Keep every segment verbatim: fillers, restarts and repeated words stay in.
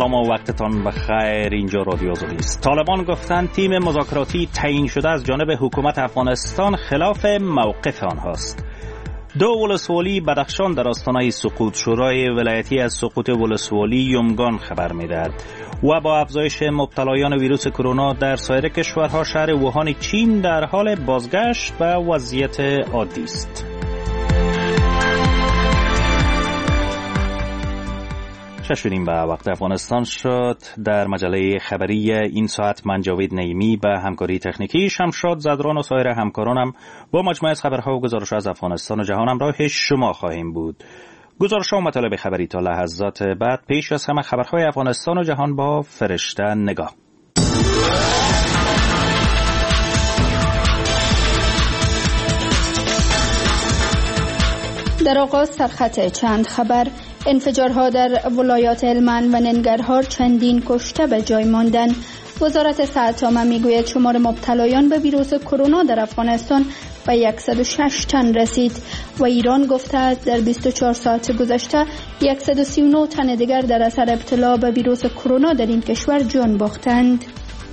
سلام و وقتتان بخیر. اینجا رادیو آزادی است. طالبان گفتند تیم مذاکراتی تعیین شده از جانب حکومت افغانستان خلاف موقف آنهاست. دو ولسوالی بدخشان در آستانه سقوط. شورای ولایتی از سقوط ولسوالی یمگان خبر می‌دهد. و با افزایش مبتلایان ویروس کرونا در سایر کشورها، شهر ووهان چین در حال بازگشت به وضعیت عادی است. شنیدیم به وقت افغانستان شد. در مجله خبری این ساعت من جاوید نعیمی به همکاری تکنیکی شمشاد زدران و سایر همکارانم با مجموعه از خبرها و گزارش از افغانستان و جهان همراه شما خواهیم بود. گزارش‌ها و مطالب خبری تا لحظات بعد. پیش از همه خبرهای افغانستان و جهان با فرشته نگاه. در آغاز سرخط چند خبر. انفجارها در ولایات هلمند و ننگرهار، چندین کشته به جای ماندن. وزارت صحت عامه میگوید شمار مبتلایان به ویروس کرونا در افغانستان به صد و شش تن رسید و ایران گفته است در بیست و چهار ساعت گذشته صد و سی و نه تن دیگر در اثر ابتلا به ویروس کرونا در این کشور جان باختند.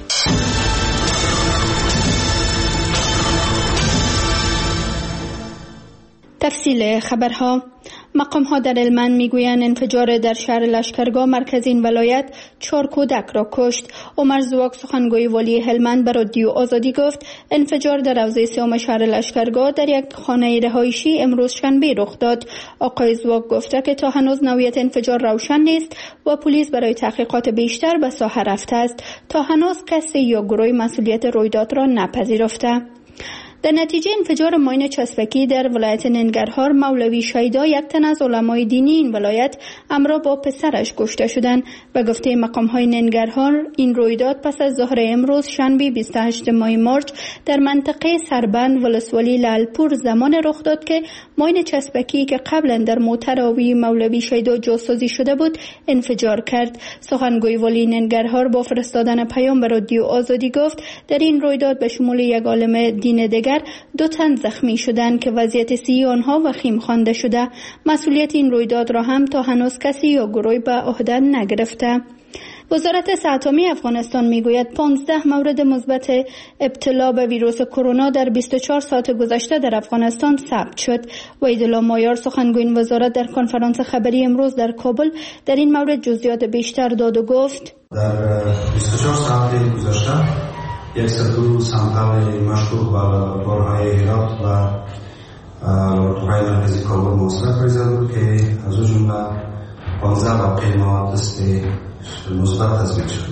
تفصیل خبرها. مقام‌ها در هلمند میگویند انفجار در شهر لشکرگاه مرکز این ولایت چهار کودک را کشت. عمر زواک سخنگوی والی هلمند به رادیو آزادی گفت انفجار در حوزه سوم شهر لشکرگاه در یک خانه رهایشی امروز شنبه رخ داد. آقای زواک گفته که تا هنوز نوعیت انفجار روشن نیست و پلیس برای تحقیقات بیشتر به ساحه رفته است. تا هنوز کسی یا گروه مسئولیت رویداد را نپذیرفته. در نتیجه انفجار ماین چسبکی در ولایت ننگرهار، مولوی شیدا، یک تن از علمای دینی این ولایت، همراه با پسرش کشته شدند. به گفته مقام‌های ننگرهار، این رویداد پس از ظهر امروز شنبه بیست و هشتم ماه مارچ در منطقه سربند ولسوالی لالپور زمان رخ داد که ماین چسبکی که قبلا در موتر آبی مولوی شیدا جاسازی شده بود انفجار کرد. سخنگوی والی ننگرهار با فرستادن پیام به رادیو آزادی گفت در این رویداد به شمول یک عالم دین دیگر دو تن زخمی شدند که وضعیت صحی آنها وخیم خوانده شده. مسئولیت این رویداد را هم تا هنوز کسی یا گروهی به عهده نگرفته. وزارت صحت عامه افغانستان میگوید پانزده مورد مثبت ابتلا به ویروس کرونا در بیست و چهار ساعت گذشته در افغانستان ثبت شد. وحیدالله مایار سخنگوی این وزارت در کنفرانس خبری امروز در کابل در این مورد جزئیات بیشتر داد و گفت در بیست و چهار ساعت گذشته صد و دو سامپل مشکوک به لابراتوارهای هرات و لابراتوارهای مرکزی کابل موثق پذیرفته بود که از او جمله پانزده واقعه ما تست مثبت تثبیت شد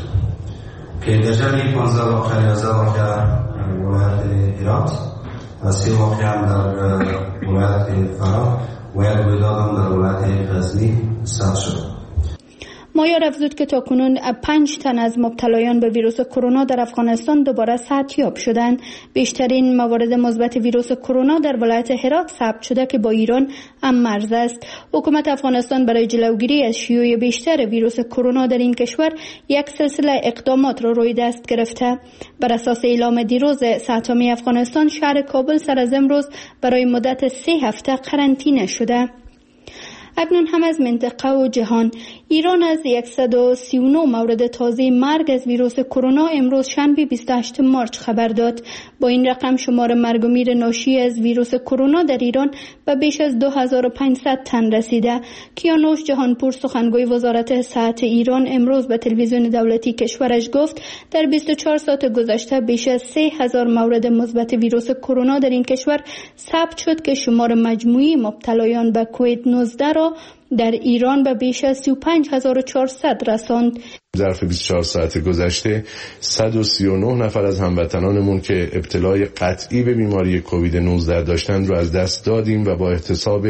که در جمع پانزده واقعه یازده واقعه ولایت هرات و سه واقعه هم در ولایت فرا و یک رویداد هم در ولایت غزنی ثبت شد. مایار افزود که تاکنون پنج تن از مبتلایان به ویروس کرونا در افغانستان دوباره صحتیاب شدند. بیشترین موارد مثبت ویروس کرونا در ولایت هرات ثبت شده که با ایران هم مرز است. حکومت افغانستان برای جلوگیری از شیوع بیشتر ویروس کرونا در این کشور یک سلسله اقدامات را روی دست گرفته. بر اساس اعلام دیروز صحت عامه افغانستان، شهر کابل سر از امروز برای مدت سه هفته قرنطینه شده. اکنون هم از منطقه و جهان. ایران از صد و سی و نه مورد تازه مرگ از ویروس کرونا امروز شنبه بیست و هشتم مارچ خبر داد. با این رقم شمار مرگ و میر ناشی از ویروس کرونا در ایران به بیش از دو هزار و پانصد تن رسیده. کیانوش جهانپور سخنگوی وزارت صحت ایران امروز به تلویزیون دولتی کشورش گفت در بیست و چهار ساعت گذشته بیش از سه هزار مورد مثبت ویروس کرونا در این کشور ثبت شد که شمار مجموعی مبتلایان به کووید نوزده را در ایران به بیش از سی و پنج هزار و چهارصد رساند. ظرف بیست و چهار ساعت گذشته صد و سی و نه نفر از هموطنانمون که ابتلای قطعی به بیماری کووید نوزده داشتند رو از دست دادیم و با احتساب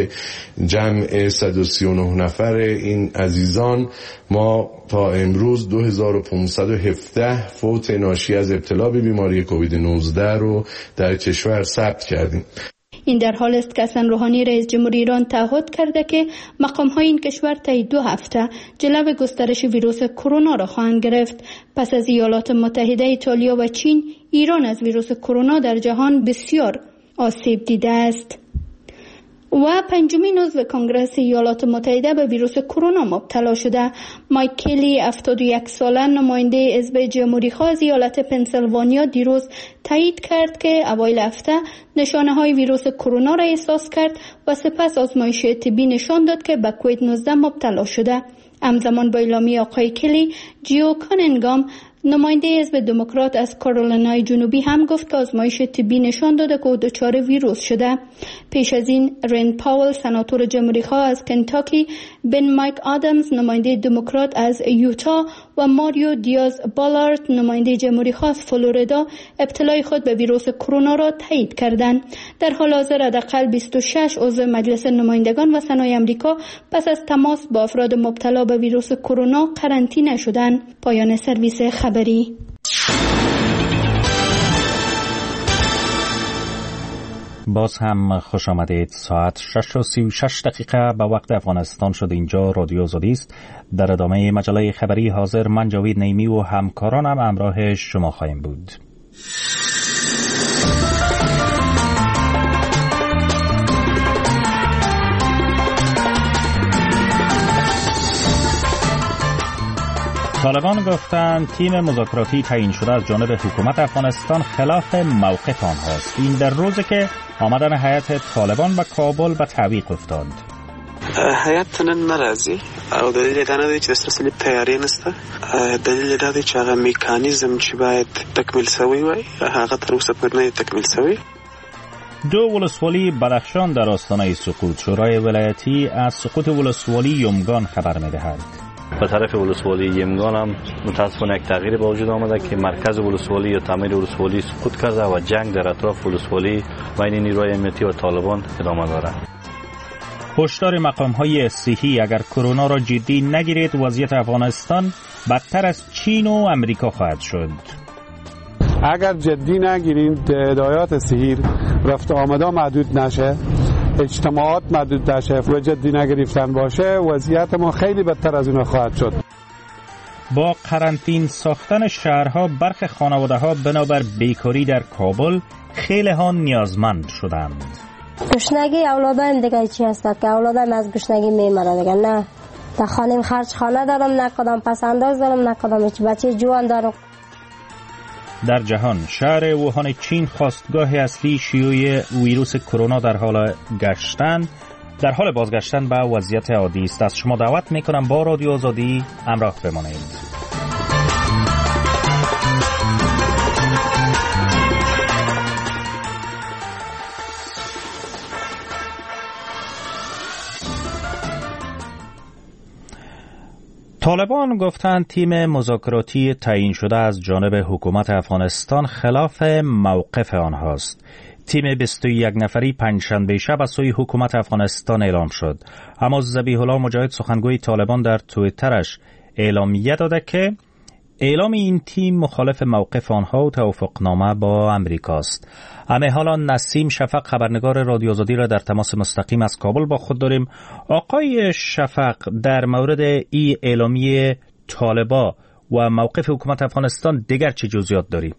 جمع صد و سی و نه نفر این عزیزان ما تا امروز دو هزار و پانصد و هفده فوت ناشی از ابتلا به بیماری کووید نوزده رو در کشور ثبت کردیم. این در حال است که حسن روحانی رئیس جمهوری ایران تعهد کرده که مقام‌های این کشور طی دو هفته جلو گسترش ویروس کرونا را خواهند گرفت. پس از ایالات متحده، ایتالیا و چین، ایران از ویروس کرونا در جهان بسیار آسیب دیده است. و پنجمین عضو کنگره ایالات متحده به ویروس کرونا مبتلا شده. مایک کلی هفتاد و یک ساله نماینده حزب جمهوری‌خواه از ایالت پنسیلوانیا دیروز تایید کرد که اوایل هفته نشانه‌های ویروس کرونا را احساس کرد و سپس آزمایش طبی نشان داد که به کووید نوزده مبتلا شده. همزمان با اعلامیه آقای کلی، جیو کانینگام نماینده حزب دموکرات از کارولینای جنوبی هم گفت که آزمایش طبی نشان داده که او دچار ویروس شده. پیش از این رند پاول سناتور جمهوری‌خواه از کنتاکی، بن مایک آدمز نماینده دموکرات از یوتا و ماریو دیاز بالارد نماینده جمهوری‌خواه از فلوریدا ابتلای خود به ویروس کرونا را تایید کردند. در حال حاضر حداقل بیست و شش عضو مجلس نمایندگان و سنای آمریکا پس از تماس با افراد مبتلا به ویروس کرونا قرنطینه شدند. پایان سرویس خبری. باز هم خوش آمدید. ساعت شش و سی و شش دقیقه به وقت افغانستان شد. اینجا رادیو آزادی است. در ادامه مجله خبری حاضر من جاوید نیمی و همکارانم همراه شما خواهیم بود. طالبان گفتند تیم مذاکراتی تعیین شده از جانب حکومت افغانستان خلاف موقف آنهاست. این در روزی که آمدن هیئت طالبان به کابل به تعویق افتاد. هیئت نن ناراضي او دلیل دا نه دی چې اصلي تیاری نشته. دلیل دا دی چې هغه میکانیزم چې باید تکمیل شوی وای هغه تر اوسه پورې نه تکمیل شوی. دو ولسوالی بدخشان در آستانه سقوط. شورای ولایتی از سقوط ولسوالی یمگان خبر می‌دهد. به طرف ولسوالی یمگان هم متاسفانه یک تغییر به وجود آمده که مرکز ولسوالی یا تعمیر ولسوالی سقوط کرده و جنگ در اطراف ولسوالی بین نیروهای امنیتی و طالبان ادامه دارد. هشدار مقام‌های صحی اگر کرونا را جدی نگیرید وضعیت افغانستان بدتر از چین و امریکا خواهد شد. اگر جدی نگیرید هدایات صحی رفت آمده محدود نشه، اجتماعات محدود نشه و جدی نگرفتن باشه وضعیت ما خیلی بدتر از اون خواهد شد. با قرنطین ساختن شهرها برخی خانواده‌ها بنابر بیکاری در کابل خیلی ها نیازمند شدند. گشنگی اولادایم دیگه چی هست که اولادایم از گشنگی میمره دیگه. نه تا خانم خرج خانه دارم، نه کدام پس انداز دارم، نه کدام هیچ بچه جوان دارم. در جهان شهر ووهان چین خواستگاه اصلی شیوع ویروس کرونا در حال گشتن در حال بازگشتن به وضعیت عادی است. از شما دعوت میکنم با رادیو آزادی همراه بمانید. طالبان گفتند تیم مذاکراتی تعیین شده از جانب حکومت افغانستان خلاف موقف آنهاست. تیم بیست و یک نفری پنجشنبه شب از سوی حکومت افغانستان اعلام شد. اما ذبیح الله مجاهد سخنگوی طالبان در توییترش اعلامیه داده که اعلام این تیم مخالف موقف آنها و توافقنامه با امریکاست. اما حالا نسیم شفق خبرنگار رادیو آزادی را در تماس مستقیم از کابل با خود داریم. آقای شفق، در مورد این اعلامیه طالبا و موقف حکومت افغانستان دیگر چه جزئیات داریم؟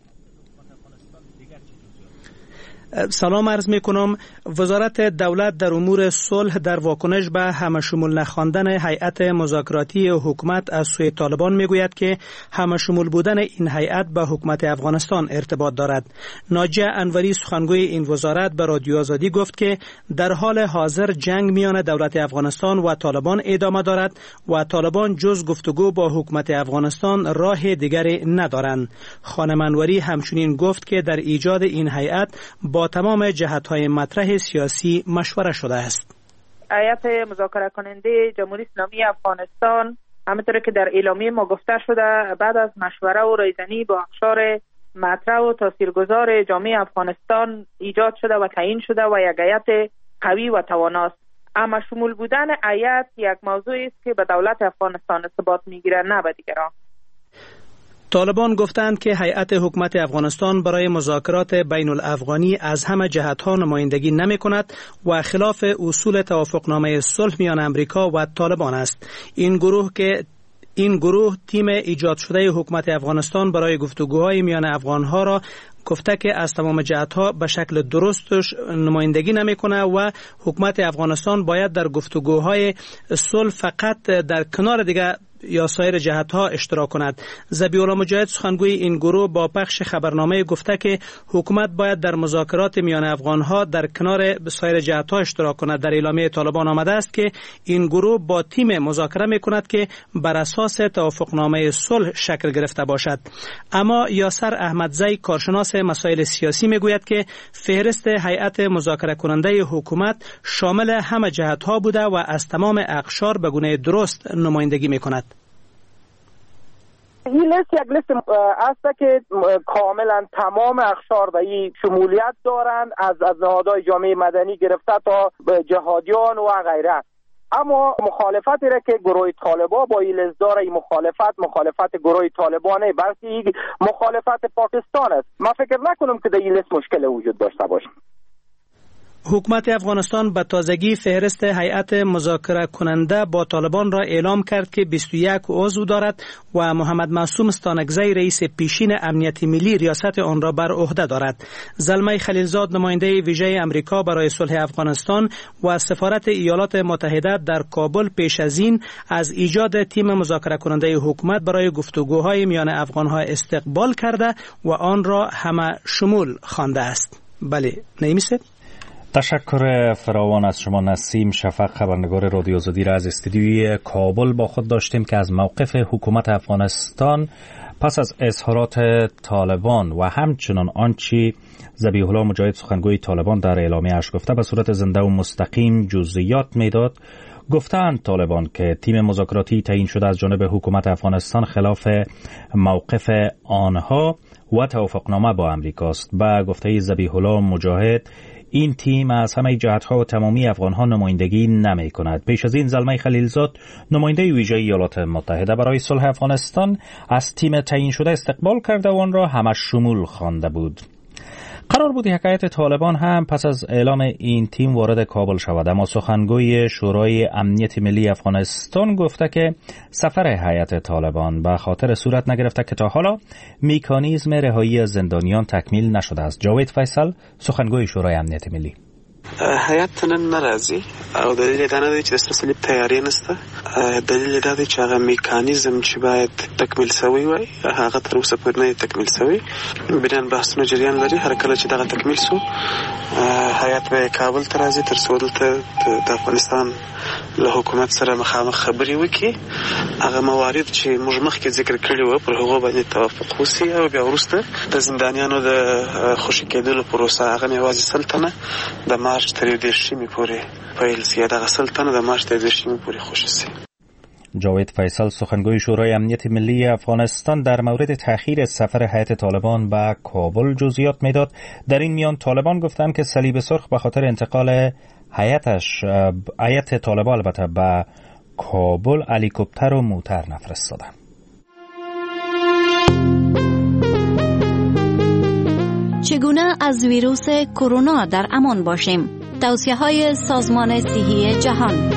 سلام عرض می کنم. وزارت دولت در امور صلح در واکنش به همشمول نخواندن هیئت مذاکراتی حکومت از سوی طالبان می گوید که همشمول بودن این هیئت به حکومت افغانستان ارتباط دارد. ناجیه انوری سخنگوی این وزارت به رادیو آزادی گفت که در حال حاضر جنگ میان دولت افغانستان و طالبان ادامه دارد و طالبان جز گفتگو با حکومت افغانستان راه دیگری ندارند. خانم انوری همچنین گفت که در ایجاد این هیئت با تمام جهت‌های مطرح سیاسی مشوره شده است. هیئت مذاکره کننده جمهوری اسلامی افغانستان همونطور که در اعلامیه ما گفته شده بعد از مشوره و رایزنی با اقشار مطرح و تاثیرگذار جامعه افغانستان ایجاد شده و تعیین شده و یک هیئت قوی و تواناست. اما شمول بودن هیئت یک موضوعی است که به دولت افغانستان ارتباط میگیره نه به دیگران. طالبان گفتند که هیئت حکومت افغانستان برای مذاکرات بین الافغانی از همه جهت‌ها نمایندگی نمی کند و خلاف اصول توافقنامه صلح میان امریکا و طالبان است. این گروه که این گروه تیم ایجاد شده حکومت افغانستان برای گفتگوهای میان افغانها را گفته که از تمام جهت‌ها به شکل درستش نمایندگی نمی‌کنه و حکومت افغانستان باید در گفتگوهای صلح فقط در کنار دیگه یا سایر جهت‌ها اشتراک کند. ذبیح الله مجاهد سخنگوی این گروه با پخش خبرنامه گفته که حکومت باید در مذاکرات میان افغان‌ها در کنار سایر جهت‌ها اشتراک کند. در اعلامیه طالبان آمده است که این گروه با تیم مذاکره می‌کند که بر اساس توافقنامه صلح شکل گرفته باشد. اما یاسر احمدزی کارشناس مسائل سیاسی میگوید که فهرست هیئت مذاکره کننده حکومت شامل همه جهت‌ها بوده و از تمام اقشار به گونه درست نمایندگی می‌کند. این لیست یک لیست است که کاملا تمام اقشار و این شمولیت دارند، از از نهادهای جامعه مدنی گرفته تا جهادیان و غیره. اما مخالفتی را که گروه طالبان با این لیست داره، این مخالفت مخالفت گروه طالبانه بلکه این مخالفت پاکستان است. من فکر نکنم که در این لیست مشکل وجود داشته باشه. حکومت افغانستان به تازگی فهرست هیئت مذاکره کننده با طالبان را اعلام کرد که بیست و یک عضو دارد و محمد معصوم ستانکزی رئیس پیشین امنیت ملی ریاست آن را بر عهده دارد. زلمه خلیلزاد نماینده ویژه امریکا برای صلح افغانستان و سفارت ایالات متحده در کابل پیش از این از ایجاد تیم مذاکره کننده حکومت برای گفتگوهای میان افغانها استقبال کرده و آن را همه شمول خوانده است. بله، نمیشه؟ تشکر فراوان از شما نسیم شفق، خبرنگار رادیو آزادی را از استودیوی کابل با خود داشتیم که از موقف حکومت افغانستان پس از اظهارات طالبان و همچنان آنچه ذبیح الله مجاهد سخنگوی طالبان در اعلامیه‌اش گفته به صورت زنده و مستقیم جزئیات میداد. گفتند طالبان که تیم مذاکراتی تعیین شده از جانب حکومت افغانستان خلاف موقف آنها و توافقنامه با امریکاست. با گفته ذبیح الله مجاهد این تیم از همه جهت‌ها و تمامی افغان‌ها نمایندگی نمی‌کند. پیش از این زلمه خلیلزاد نماینده ویژه ایالات متحده برای صلح افغانستان از تیم تعیین شده استقبال کرده و آن را همه شمول خوانده بود. قرار بود حکایت طالبان هم پس از اعلام این تیم وارد کابل شود، اما سخنگوی شورای امنیت ملی افغانستان گفته که سفر هیئت طالبان به خاطر صورت نگرفته که تا حالا مکانیزم رهایی زندانیان تکمیل نشده است. جاوید فیصل سخنگوی شورای امنیت ملی: هیئت نن ناراضي او دلیل دا نه دی چې د سلسله تیاری نشته. دلیل دا دی چې هغه میکانیزم چې باید تکمیل شوی وای هغه تر اوسه پورې نه تکمیل شوی. بنان بحثونه جریان لري. هر کله چې دغه تکمیل شو هیئت به کابل ته راځي تر څو دلته د افغانستان له حکومت سره مخامخ خبرې وکړي. هغه موارد چې موږ مخکې ذکر کړي وو پر هغه باندې توافق وشي او بیا وروسته د زندانیانو د خوشي کېدلو پروسه هغه نه یوازې سلطنه د مارچ تر دېرشمې پورې پیل شي. دغه سلطنه د مارچ تر دېرشمې پورې خوشي شي. جاوید فیصل سخنگوی شورای امنیت ملی افغانستان در مورد تأخیر سفر هیئت طالبان به کابل جزئیات میداد. در این میان طالبان گفتند که صلیب سرخ به خاطر انتقال هیئتش هیئت طالبان البته به کابل هلیکوپتر و موتر نفرستادند. چگونه از ویروس کرونا در امان باشیم؟ توصیه‌های سازمان صحی جهان: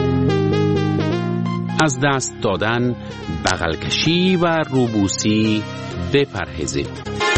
از دست دادن، بغل کشی و روبوسی بپرهیزید.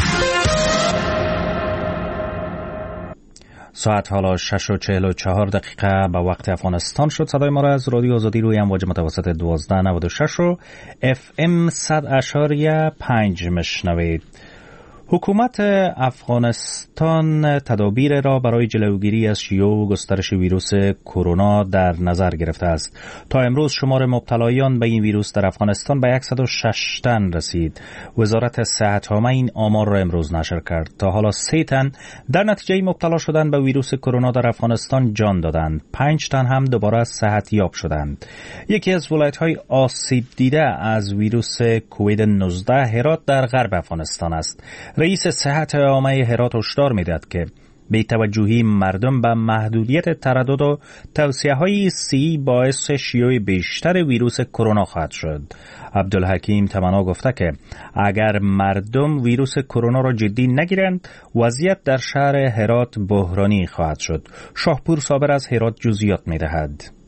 ساعت حالا شش و چهل و چهار دقیقه به وقت افغانستان شد. صدای ما را از رادیو آزادی روی امواج متوسط دوازده نود و شش و اف ام صد اشاریه پنج مشنوید. حکومت افغانستان تدابیر را برای جلوگیری از شیوع و گسترش ویروس کرونا در نظر گرفته است. تا امروز شمار مبتلایان به این ویروس در افغانستان به صد و شش تن رسید. وزارت صحت عامه این آمار را امروز نشر کرد. تا حالا سه تن در نتیجه مبتلا شدن به ویروس کرونا در افغانستان جان دادند. پنج تن هم دوباره از صحت یاب شدند. یکی از ولایت‌های آسیب دیده از ویروس کووید نوزده هرات در غرب افغانستان است. رئیس صحت عامه هرات هشدار می‌دهد که بی توجهی مردم به محدودیت تردد و توصیه‌های صحی باعث شیوع بیشتر ویروس کرونا خواهد شد. عبدالحکیم تمنا گفته که اگر مردم ویروس کرونا را جدی نگیرند وضعیت در شهر هرات بحرانی خواهد شد. شاهپور صابر از هرات جزئیات می‌دهد.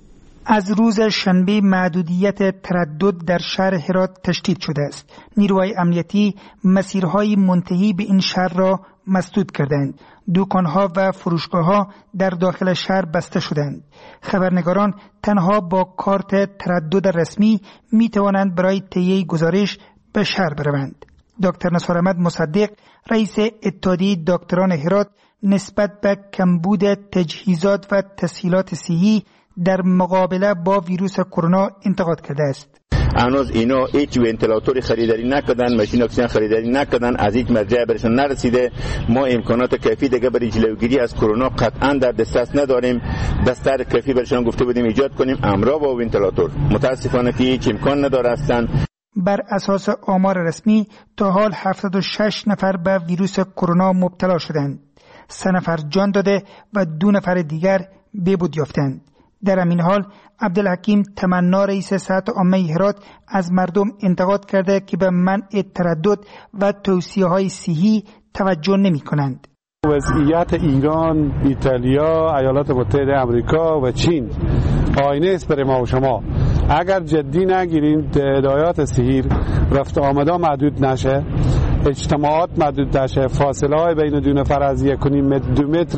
از روز شنبه محدودیت تردد در شهر هرات تشدید شده است. نیروهای امنیتی مسیرهای منتهی به این شهر را مسدود کردند. دکانها و فروشگاه‌ها در داخل شهر بسته شدند. خبرنگاران تنها با کارت تردد رسمی می توانند برای تهیه گزارش به شهر بروند. دکتر نصار احمد مصدق رئیس اتحادیه دکتران هرات نسبت به کمبود تجهیزات و تسهیلات صحی در مقابله با ویروس کرونا انتقاد کرده است. هنوز اینا هیچ ونتیلاتوری خریداری نکردن، ماشین اکسیژن خریداری نکردن، از هیچ مرجع برشون نرسیده. ما امکانات کافی دیگه برای جلوگیری از کرونا قطعا در دسترس نداریم. دستور کافی برشون گفته بودیم ایجاد کنیم امرا با ونتیلاتور. متاسفانه که هیچ امکان نداره هستن. بر اساس آمار رسمی تا حال هفتاد و شش نفر به ویروس کرونا مبتلا شدند. سه نفر جان داده و دو نفر دیگر بهبود یافتند. در همین حال عبدالحکیم تمنا رئیس صحت عامه هرات از مردم انتقاد کرده که به منع تردد و توصیه‌های صحی توجه نمی‌کنند. وضعیت ایران، ایتالیا، ایالات متحده آمریکا و چین آینه است برای ما و شما. اگر جدی نگیریم هدایات صحی رفت آمدا محدود نشه، اجتماعات محدود نشه، فاصله های بین دو نفر از یک و نیم متر دو متر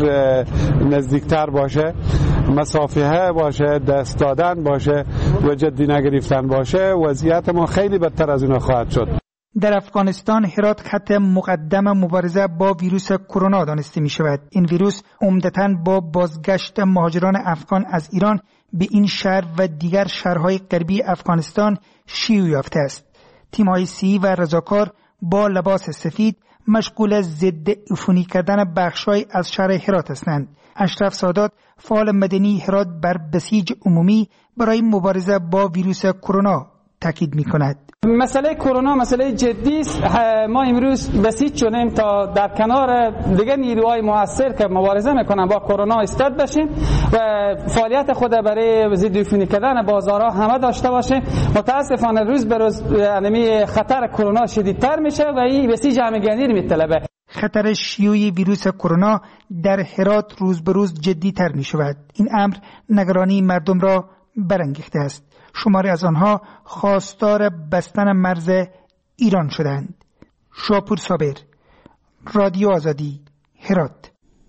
نزدیکتر باشه، مسافه باشه، دست دادن باشه و جدی نگرفتن باشه، وضعیت ما خیلی بدتر از اون خواهد شد. در افغانستان هرات خط مقدم مبارزه با ویروس کرونا دانسته می شود. این ویروس عمدتاً با بازگشت مهاجران افغان از ایران به این شهر و دیگر شهرهای غربی افغانستان شیوع یافته است. تیم‌های صحی و رضاکار با لباس سفید مشغول ضد عفونی کردن بخش‌های از شهر هرات هستند. اشرف سادات فعال مدنی هرات بر بسیج عمومی برای مبارزه با ویروس کرونا تاکید می‌کند. مسئله کرونا مسئله جدی است. ما امروز بسیج شدیم تا در کنار دیگر نیروهای مؤثر که مبارزه میکنن با کرونا استاد بشیم و فعالیت خود برای ضد عفونی کردن بازارها همه داشته باشیم. متاسفانه روز به روز انمی خطر کرونا شدیدتر میشه و این بسیج همگانی میطلبه. خطر شیوع ویروس کرونا در هرات روز به روز جدی‌تر میشود. این امر نگرانی مردم را برانگیخته است. شماری از آنها خواستار بستن مرز ایران شدند. شاپور صابر، رادیو آزادی، هرات.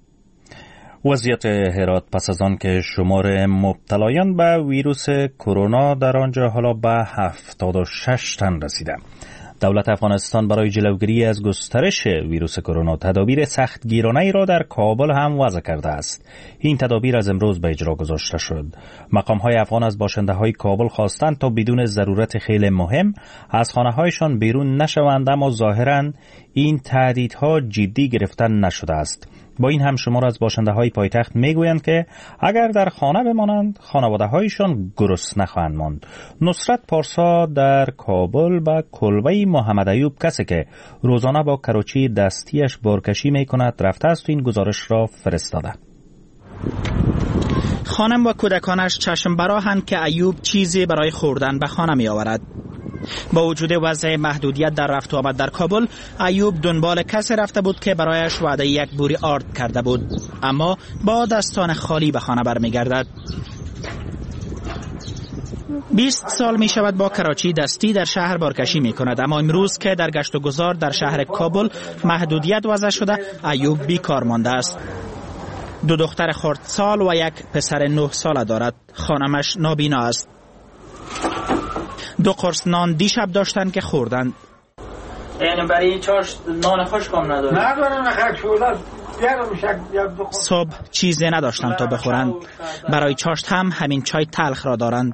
وضعیت هرات پس از آن که شمار مبتلایان به ویروس کرونا در آنجا حالا به هفتاد و شش تن رسیده. دولت افغانستان برای جلوگیری از گسترش ویروس کرونا تدابیر سختگیرانه‌ای را در کابل هم وضع کرده است. این تدابیر از امروز به اجرا گذاشته شد. مقام‌های افغان از باشنده‌های کابل خواستند تا بدون ضرورت خیلی مهم از خانه‌هایشان بیرون نشوند، اما ظاهراً این تهدیدها جدی گرفته نشده است. با این هم شمار از باشنده‌های پایتخت میگویند که اگر در خانه بمانند خانواده‌هایشان گرسنه خواهند ماند. نصرت پارسا در کابل با کلبه محمد ایوب، کسی که روزانه با کراچی دستیش بارکشی میکند، رفته است و این گزارش را فرستاده. خانم و کودکانش چشم براهند که ایوب چیزی برای خوردن به خانه می آورد. با وجود وضع محدودیت در رفت و آمد در کابل، ایوب دنبال کسی رفته بود که برایش وعده یک بوری آرد کرده بود، اما با دستان خالی به خانه برمیگردد. بیست سال می شود با کراچی دستی در شهر بارکشی می کند، اما امروز که در گشت و گذار در شهر کابل محدودیت وضع شده، ایوب بیکار مانده است. دو دختر خردسال و یک پسر نه ساله دارد. خانمش نابینا است. دو قرص نان دیشب داشتن که خوردند. یعنی برای چاشت نان خوش کم ندارد؟ ندارم نخرک شده. صبح چیزی نداشتند تا بخورند. برای چاشت هم همین چای تلخ را دارند.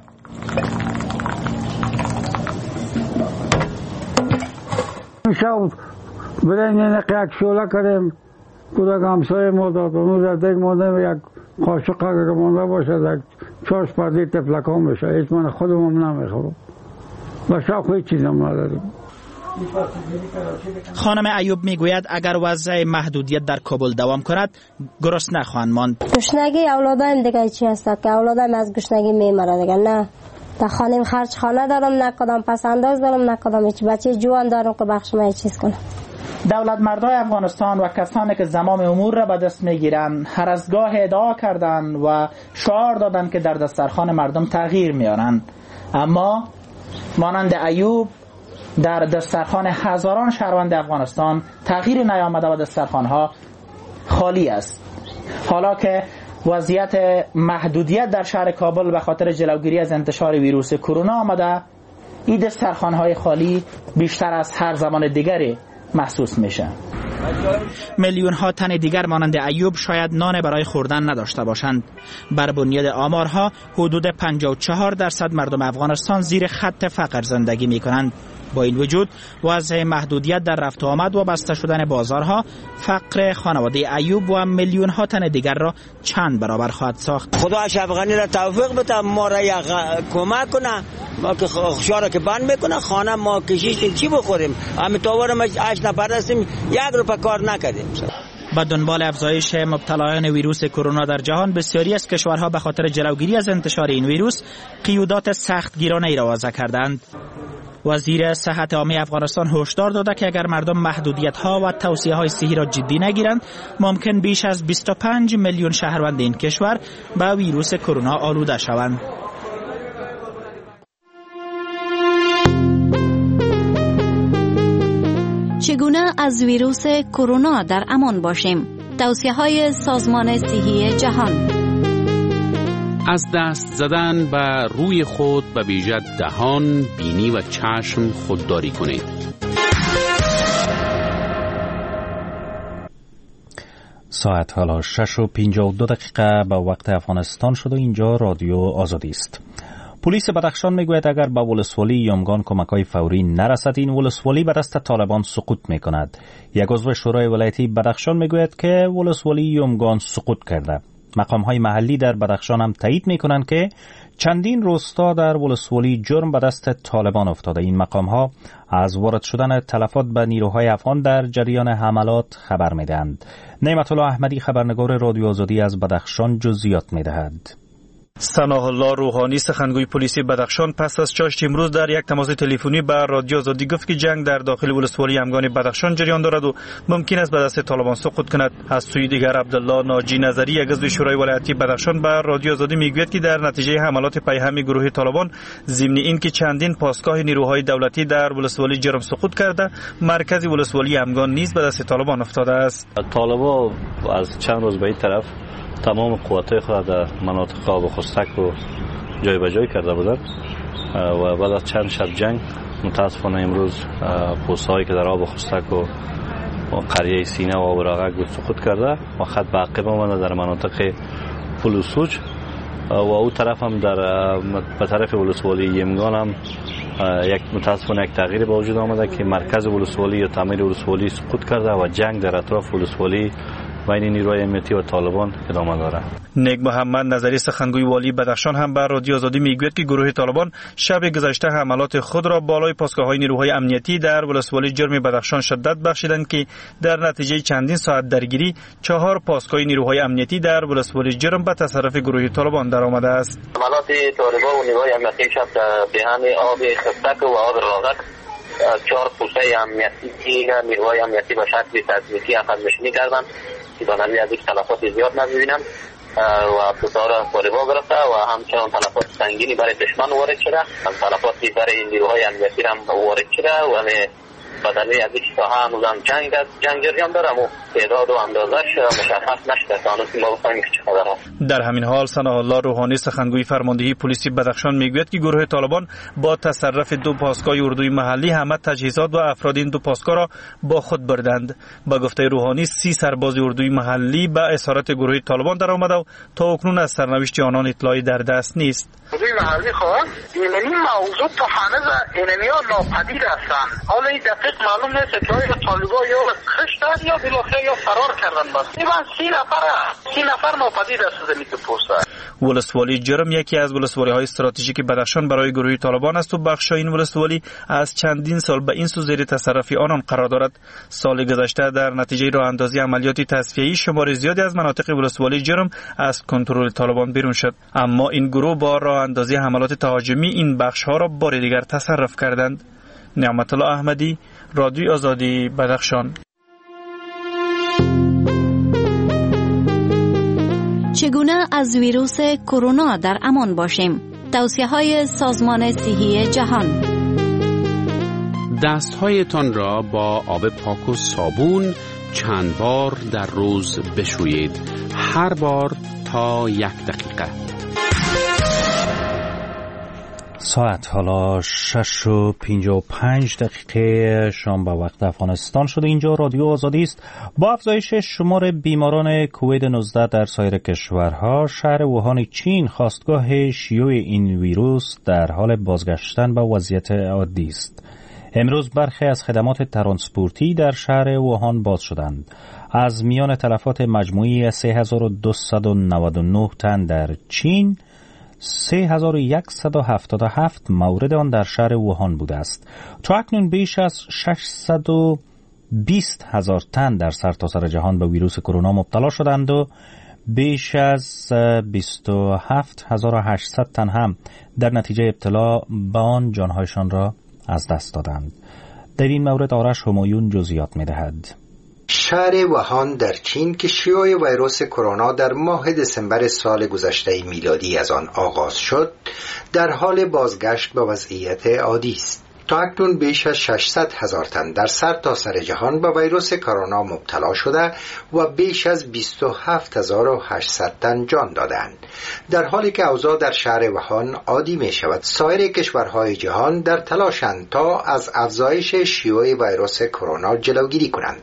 شب برای نقیق شوله کردیم. کودک همسایه ما داد. اونو در دیگ مانده یک قاشق که مانده باشه یک چاش پردی تفلکان بشه. هیچ من خودم هم نمیخورم. و شب خواهی چیزم نداریم. خانم ایوب میگوید اگر وضع محدودیت در کابل دوام کند گرسنه خواهند ماند. گشنگی اولادایم دیگه چی هست که اولادایم از گشنگی میمره دیگه. نه در خانه خرج خانه دارم، نه کدام پس انداز دارم، نه کدام هیچ بچه جوان دارم که بخش من چیز کنم. دولت مردای افغانستان و کسانی که زمام امور را به دست میگیرند هر از گاه ادعا کردند و شعار دادند که در دسترخوان مردم تغییر میارند، اما مانند ایوب در دسترخوان هزاران شهروند افغانستان تغییر نیامده و دسترخوانها خالی است. حالا که وضعیت محدودیت در شهر کابل به خاطر جلوگیری از انتشار ویروس کرونا آمده، این دسترخوان‌های خالی بیشتر از هر زمان دیگری محسوس میشه. میلیون ها تن دیگر مانند ایوب شاید نان برای خوردن نداشته باشند. بر بنیاد آمارها حدود پنجاه و چهار درصد مردم افغانستان زیر خط فقر زندگی می کنند. با این وجود وضع محدودیت در رفت و آمد و بسته شدن بازارها فقر خانواده ایوب و میلیون ها تن دیگر را چند برابر خواهد ساخت. خدا افغانی را توفیق بده، ما را یک کمک کنه، ما که خشارا که بند میکنه خانه ما کشیدیم چی بخوریم؟ همین طور ما هشت نفر هستیم، یک روپیه کار نکردیم. با دنبال افزایش مبتلایان ویروس کرونا در جهان، بسیاری از کشورها به خاطر جلوگیری از انتشار این ویروس قیودات سخت گیرانه ای را وضع کردند. وزیر صحت عامه افغانستان هشدار داده که اگر مردم محدودیت‌ها و توصیه‌های صحی را جدی نگیرند، ممکن بیش از بیست و پنج میلیون شهروند این کشور به ویروس کرونا آلوده شوند. چگونه از ویروس کرونا در امان باشیم؟ توصیه‌های سازمان صحی جهان. از دست زدن به روی خود به ویژه دهان، بینی و چشم خودداری کنید. ساعت حالا شش و پنجاه و دو دقیقه به وقت افغانستان شد و اینجا رادیو آزادی است. پلیس بدخشان میگوید اگر به ولسوالی یمگان کمک‌های فوری نرسد، این ولسوالی به دست طالبان سقوط میکند. یک عضو شورای ولایتی بدخشان میگوید که ولسوالی یمگان سقوط کرده. مقام‌های محلی در بدخشان هم تایید می‌کنند که چندین روستا در ولسوالی جرم به دست طالبان افتاده. این مقام‌ها از وارد شدن تلفات به نیروهای افغان در جریان حملات خبر می‌دهند. نعمت الله احمدی خبرنگار رادیو آزادی از بدخشان جزئیات می‌دهد. ثناء الله روحانی سخنگوی پلیس بدخشان پس از چاشت امروز در یک تماس تلفنی به رادیو آزادی گفت که جنگ در داخل ولسوالی همگان بدخشان جریان دارد و ممکن است به دست طالبان سقوط کند. از سوی دیگر عبدالله ناجی نظری یک عضو شورای ولایتی بدخشان به رادیو آزادی میگوید که در نتیجه حملات پیهم گروه طالبان ضمن این که چندین پاسگاه نیروهای دولتی در ولسوالی جرم سقوط کرده، مرکز ولسوالی همگان نیز به دست طالبان افتاده است. طالبان از چند روز به این طرف تمام قوت‌های خود در مناطق آب خستک و جای به جای کرده بودند و بعد از چند شب جنگ متاسفانه امروز پست‌هایی که در آب خستک و قریه سینه و آب راغک بود سقوط کرده و خط به عقب آمده در مناطق پل و سوج و او طرف هم در به طرف ولسوالی یمگان هم یک متاسفانه یک تغییر به وجود آمده که مرکز ولسوالی یا تعمیر ولسوالی سقوط کرده و جنگ در اطراف ولسوالی بین نیروهای امنیتی و طالبان ادامه دارد. نیک محمد نظری سخنگوی والی بدخشان هم بر رادیو آزادی میگوید که گروه طالبان شب گذشته حملات خود را بالای پاسگاه‌های نیروهای امنیتی در ولسوالی جرم بدخشان شدت بخشیدند که در نتیجه چندین ساعت درگیری چهار پاسگاه نیروهای امنیتی در ولسوالی جرم به تصرف گروه طالبان درآمده است. حملات طالبان و نیروهای امنیتی شب در دهان آب خستک و آب راغک چهار پوسته امنیتی نیروهای امنیتی به شکل تدریجی عقب‌نشینی کردند که بنابراین از یک تلفات زیاد نمی‌بینم و پوسته را فریبا گرفته و همچنان تلفات سنگینی برای دشمن وارد شده، تلفاتی برای نیروهای امنیتی هم وارد شده و بدلی از یک ساحه هنوزم جنگ است، جنگ جریان داره و تعداد و اندازش مشخص نشده تا هنوز ما بفهمیم که چه خبر است. در همین حال ثناء الله روحانی سخنگوی فرماندهی پلیس بدخشان میگوید که گروه طالبان با تصرف دو پاسگاه اردوی محلی همه تجهیزات و افراد این دو پاسگاه را با خود بردند. با گفته روحانی سی سرباز اردوی محلی به اسارت گروه طالبان درآمده و تا اکنون از سرنوشت آنان اطلاعی در دست نیست. اردوی محلی خواهد این موضوع تا هنوز اینمی ها ناپدید هستند. حالا این دقیق معلوم نیست که آیا طالبان یا کشتن یا بالاخره یا فرار کردن. بس این سی نفر سی نفر ناپدید است زمین پوسته. ولسوالی جرم یکی از ولسوالی های استراتژیک بدخشان برای گروه طالبان است و بخش این ولسوالی از چندین سال به این سو زیر تصرف آنان قرار دارد. سال گذشته در نتیجه راه اندازی عملیات تصفیه‌ای شمار زیادی از مناطق ولسوالی جرم از کنترل طالبان بیرون شد، اما این گروه با راه اندازی حملات تهاجمی این بخش ها را بار دیگر تصرف کردند. نعمت الله احمدی، رادیو آزادی بدخشان. چگونه از ویروس کرونا در امان باشیم؟ توصیه های سازمان صحی جهان. دستهایتان را با آب پاک و صابون چند بار در روز بشویید، هر بار تا یک دقیقه. ساعت حالا شش و پنجاه و پنج دقیقه شام به وقت افغانستان شده. اینجا رادیو آزادی است. با افزایش شمار بیماران کووید نوزده در سایر کشورها، شهر ووهان چین خاستگاه شیوع این ویروس در حال بازگشتن به وضعیت عادی است. امروز برخی از خدمات ترانسپورتی در شهر ووهان باز شدند. از میان تلفات مجموعی سه هزار و دویست و نود و نه تن در چین، سه هزار و صد و هفتاد و هفت مورد آن در شهر ووهان بوده است. تا اکنون بیش از ششصد و بیست هزار تن در سرتاسر جهان به ویروس کرونا مبتلا شدند و بیش از بیست و هفت هزار و هشتصد تن هم در نتیجه ابتلا به آن جانهایشان را از دست دادند. در این مورد آرش همایون جزئیات می‌دهد. شهر ووهان در چین که شیوع ویروس کرونا در ماه دسامبر سال گذشته میلادی از آن آغاز شد، در حال بازگشت به وضعیت عادی است. تا اکنون بیش از ششصد هزار تن در سرتاسر جهان به ویروس کرونا مبتلا شده و بیش از بیست و هفت هزار و هشتصد تن جان دادند. در حالی که اوضاع در شهر ووهان عادی می شود، سایر کشورهای جهان در تلاشند تا از افزایش شیوع ویروس کرونا جلوگیری کنند.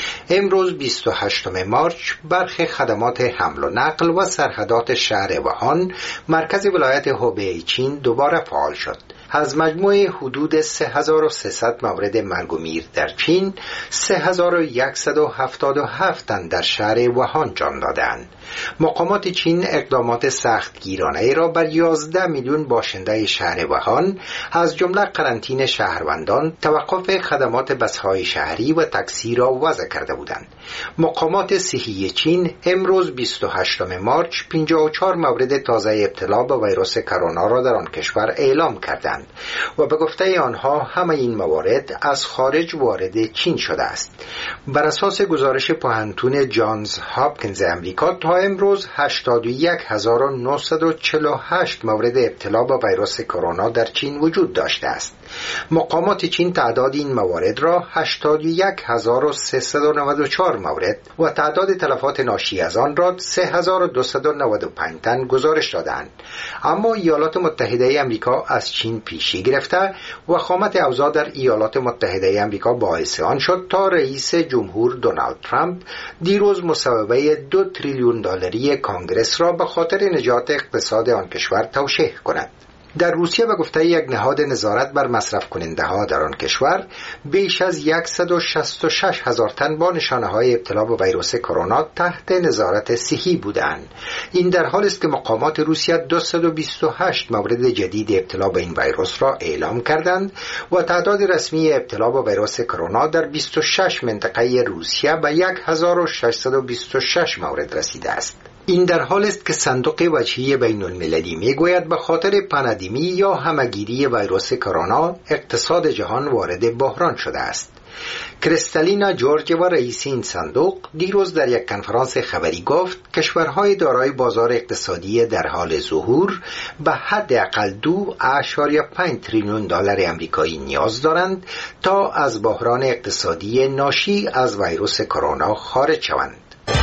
امروز بیست و هشتم مارس برخی خدمات حمل و نقل و سرحدات شهر ووهان، مرکز ولایت هوبی چین، دوباره فعال شد. از مجموع حدود سه هزار و سیصد مورد مرگ و میر در چین، سه هزار و صد و هفتاد و هفت تن در شهر ووهان جان دادند. مقامات چین اقدامات سختگیرانه را بر یازده میلیون باشنده شهر ووهان، از جمله قرنطینه شهروندان، توقف خدمات بس‌های شهری و تاکسی را وضع کرده بودند. مقامات صحی چین امروز بیست و هشتم مارس پنجاه و چهار مورد تازه ابتلا به ویروس کرونا را در آن کشور اعلام کردند و به گفته آنها همه این موارد از خارج وارد چین شده است. بر اساس گزارش پانتون جانز هاپکینز امریکا، تا امروز هشتاد و یک هزار و نهصد و چهل و هشت مورد ابتلا به ویروس کرونا در چین وجود داشته است. مقامات چین تعداد این موارد را هشتاد و یک هزار و سیصد و نود و چهار مورد و تعداد تلفات ناشی از آن را سه هزار و دویست و نود و پنج تن گزارش دادند. اما ایالات متحده آمریکا از چین پیشی گرفته و خامت اوضاع در ایالات متحده آمریکا باعث آن شد تا رئیس جمهور دونالد ترامپ دیروز مصوبه دو تریلیون دلاری کانگرس را به خاطر نجات اقتصاد آن کشور توشیح کند. در روسیه به گفته یک نهاد نظارت بر مصرف کننده ها در آن کشور، بیش از صد و شصت و شش هزار تن با نشانه های ابتلا به ویروس کرونا تحت نظارت صحی بودند. این در حالی است که مقامات روسیه دویست و بیست و هشت مورد جدید ابتلا به این ویروس را اعلام کردند و تعداد رسمی ابتلا به ویروس کرونا در بیست و شش منطقه روسیه به هزار و ششصد و بیست و شش مورد رسیده است. این در حال است که صندوق وجهی بین المللی می گوید به خاطر پاندمی یا همگیری ویروس کرونا اقتصاد جهان وارد بحران شده است. کریستالینا جورج و رئیس این صندوق دیروز در یک کنفرانس خبری گفت کشورهای دارای بازار اقتصادی در حال ظهور به حداقل دو اشاریه پنج تریلیون دلار آمریکایی نیاز دارند تا از بحران اقتصادی ناشی از ویروس کرونا خارج شوند.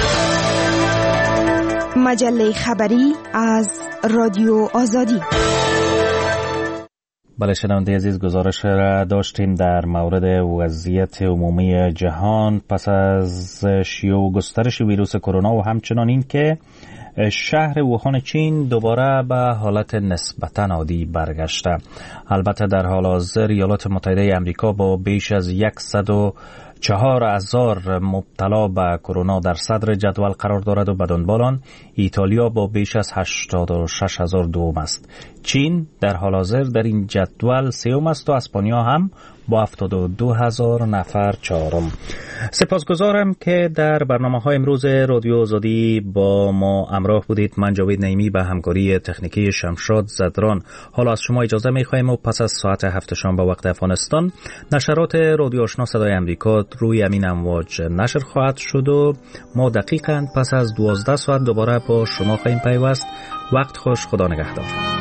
مجله خبری از رادیو آزادی. بله شنونده عزیز، گزارش را داشتیم در مورد وضعیت عمومی جهان پس از شیوع و گسترش ویروس کرونا و همچنان این که شهر ووهان چین دوباره به حالت نسبتاً عادی برگشته. البته در حال حاضر ایالات متحده آمریکا با بیش از صد و چهار هزار مبتلا به کرونا در صدر جدول قرار دارد و به دنبال آن ایتالیا با بیش از هشتاد و شش هزار دوم است. چین در حال حاضر در این جدول سوم است و اسپانیا هم با هفتاد و دو هزار نفر چهارم. سپاسگزارم که در برنامه‌های امروز رادیو آزادی با ما همراه بودید. من جاوید نعیمی به همکاری تکنیکی شمشاد زدران حالا از شما اجازه می‌خوایم و پس از ساعت هفت شام به وقت افغانستان نشرات رادیو آشنا صدای امریکا روی امین امواج نشر خواهد شد و ما دقیقاً پس از دوازده ساعت دوباره با شما خواهیم پیوست. وقت خوش، خدا نگهدار.